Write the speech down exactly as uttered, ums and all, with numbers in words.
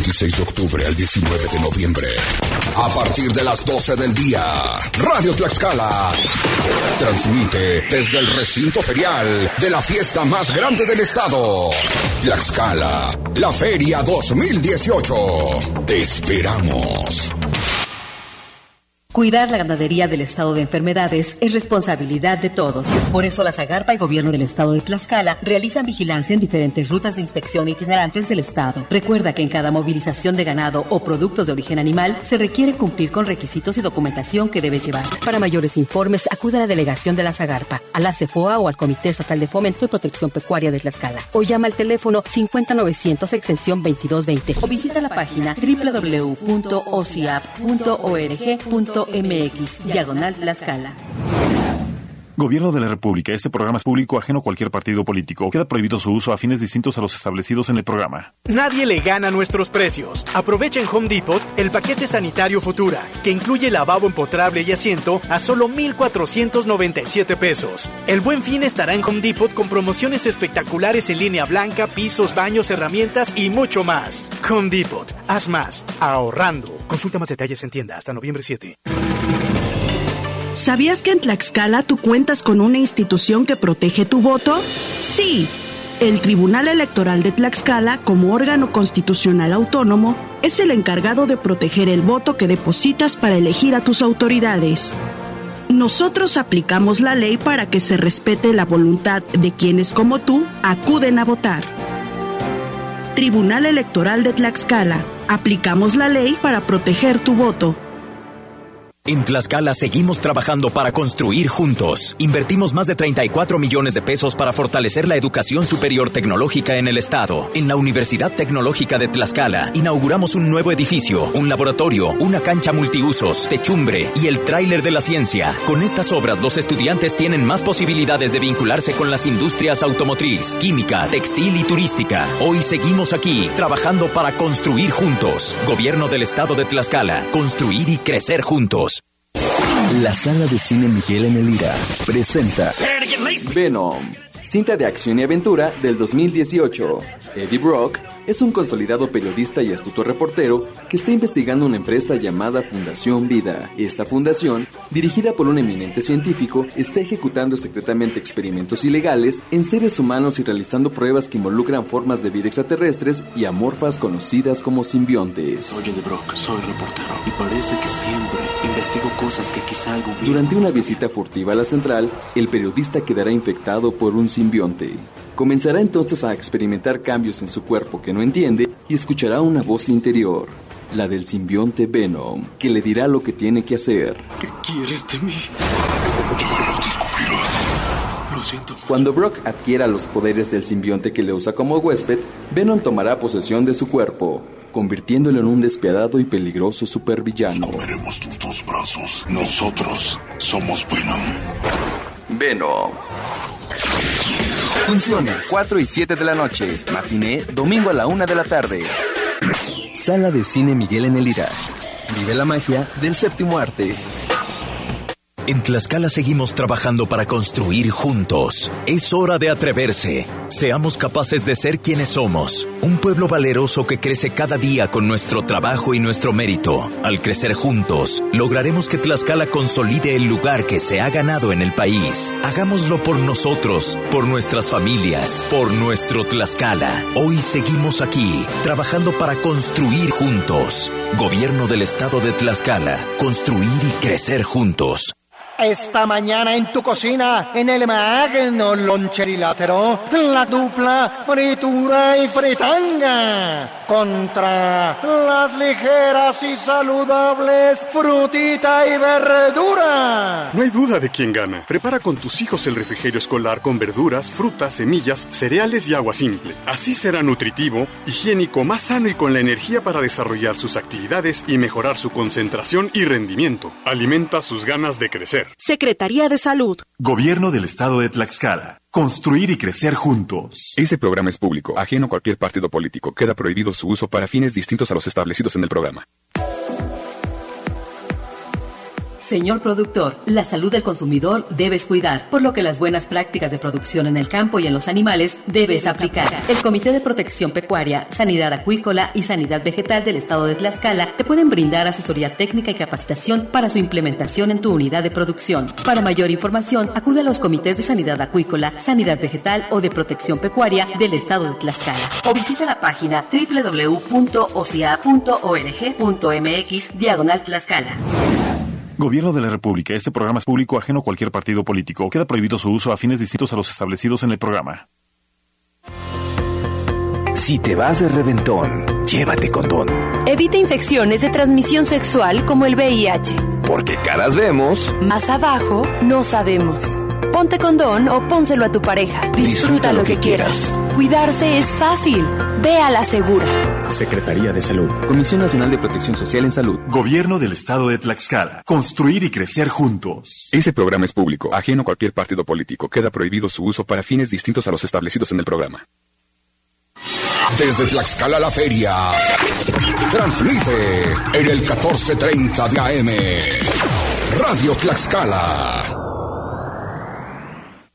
veintiséis de octubre al diecinueve de noviembre. A partir de las doce del día, Radio Tlaxcala transmite desde el recinto ferial de la fiesta más grande del estado. Tlaxcala, la Feria dos mil dieciocho. Te esperamos. Cuidar la ganadería del estado de enfermedades es responsabilidad de todos. Por eso la Zagarpa y Gobierno del Estado de Tlaxcala realizan vigilancia en diferentes rutas de inspección itinerantes del estado. Recuerda que en cada movilización de ganado o productos de origen animal se requiere cumplir con requisitos y documentación que debes llevar. Para mayores informes, acude a la delegación de la Zagarpa, a la CEFOA o al Comité Estatal de Fomento y Protección Pecuaria de Tlaxcala. O llama al teléfono cincuenta novecientos extensión veintidós veinte o visita la página doble u doble u doble u punto o c i a p punto org punto m x diagonal Tlaxcala. Gobierno de la República. Este programa es público ajeno a cualquier partido político. Queda prohibido su uso a fines distintos a los establecidos en el programa. Nadie le gana nuestros precios. Aprovecha en Home Depot el paquete sanitario Futura, que incluye lavabo empotrable y asiento a solo mil cuatrocientos noventa y siete pesos. El Buen Fin estará en Home Depot con promociones espectaculares en línea blanca, pisos, baños, herramientas y mucho más. Home Depot. Haz más. Ahorrando. Consulta más detalles en tienda hasta noviembre siete. ¿Sabías que en Tlaxcala tú cuentas con una institución que protege tu voto? Sí, el Tribunal Electoral de Tlaxcala, como órgano constitucional autónomo, es el encargado de proteger el voto que depositas para elegir a tus autoridades. Nosotros aplicamos la ley para que se respete la voluntad de quienes como tú acuden a votar. Tribunal Electoral de Tlaxcala, aplicamos la ley para proteger tu voto. En Tlaxcala seguimos trabajando para construir juntos. Invertimos más de treinta y cuatro millones de pesos para fortalecer la educación superior tecnológica en el estado. En la Universidad Tecnológica de Tlaxcala inauguramos un nuevo edificio, un laboratorio, una cancha multiusos, techumbre y el tráiler de la ciencia. Con estas obras los estudiantes tienen más posibilidades de vincularse con las industrias automotriz, química, textil y turística. Hoy seguimos aquí, trabajando para construir juntos. Gobierno del estado de Tlaxcala, construir y crecer juntos. La Sala de Cine Miguel en el Ira presenta Venom, cinta de acción y aventura del dos mil dieciocho. Eddie Brock es un consolidado periodista y astuto reportero que está investigando una empresa llamada Fundación Vida. Esta fundación, dirigida por un eminente científico, está ejecutando secretamente experimentos ilegales en seres humanos y realizando pruebas que involucran formas de vida extraterrestres y amorfas conocidas como simbiontes. Oye, Eddie Brock, soy reportero y parece que siempre investigo cosas que quizá algún día... Durante una visita furtiva a la central, el periodista quedará infectado por un simbionte. Comenzará entonces a experimentar cambios en su cuerpo que no entiende y escuchará una voz interior, la del simbionte Venom, que le dirá lo que tiene que hacer. ¿Qué quieres de mí? Ya lo descubrirás. Lo siento. Cuando Brock adquiera los poderes del simbionte que le usa como huésped, Venom tomará posesión de su cuerpo, convirtiéndolo en un despiadado y peligroso supervillano. Comeremos tus dos brazos. Nosotros somos Venom. Venom. Funciones cuatro y siete de la noche. Matiné, domingo a la una de la tarde. Sala de Cine Miguel en el Ira. Vive la magia del séptimo arte. En Tlaxcala seguimos trabajando para construir juntos. Es hora de atreverse. Seamos capaces de ser quienes somos. Un pueblo valeroso que crece cada día con nuestro trabajo y nuestro mérito. Al crecer juntos, lograremos que Tlaxcala consolide el lugar que se ha ganado en el país. Hagámoslo por nosotros, por nuestras familias, por nuestro Tlaxcala. Hoy seguimos aquí, trabajando para construir juntos. Gobierno del estado de Tlaxcala. Construir y crecer juntos. Esta mañana en tu cocina, en el magno loncherilátero, la dupla fritura y fritanga contra las ligeras y saludables frutita y verdura. No hay duda de quién gana. Prepara con tus hijos el refrigerio escolar con verduras, frutas, semillas, cereales y agua simple. Así será nutritivo, higiénico, más sano y con la energía para desarrollar sus actividades y mejorar su concentración y rendimiento. Alimenta sus ganas de crecer. Secretaría de Salud. Gobierno del Estado de Tlaxcala. Construir y crecer juntos. Este programa es público, ajeno a cualquier partido político. Queda prohibido su uso para fines distintos a los establecidos en el programa. Señor productor, la salud del consumidor debes cuidar, por lo que las buenas prácticas de producción en el campo y en los animales debes aplicar. El Comité de Protección Pecuaria, Sanidad Acuícola y Sanidad Vegetal del Estado de Tlaxcala te pueden brindar asesoría técnica y capacitación para su implementación en tu unidad de producción. Para mayor información, acude a los comités de Sanidad Acuícola, Sanidad Vegetal o de Protección Pecuaria del Estado de Tlaxcala o visita la página doble u doble u doble u punto o c i a punto org punto m x diagonal Tlaxcala. Gobierno de la República. Este programa es público ajeno a cualquier partido político. Queda prohibido su uso a fines distintos a los establecidos en el programa. Si te vas de reventón, llévate condón. Evita infecciones de transmisión sexual como el V I H. Porque caras vemos, más abajo no sabemos. Ponte condón o pónselo a tu pareja. Disfruta, Disfruta lo, lo que, que quieras. quieras. Cuidarse es fácil. Ve a la segura. Secretaría de Salud. Comisión Nacional de Protección Social en Salud. Gobierno del Estado de Tlaxcala. Construir y crecer juntos. Este programa es público, ajeno a cualquier partido político. Queda prohibido su uso para fines distintos a los establecidos en el programa. Desde Tlaxcala la Feria. Transmite en el catorce treinta de A M. Radio Tlaxcala.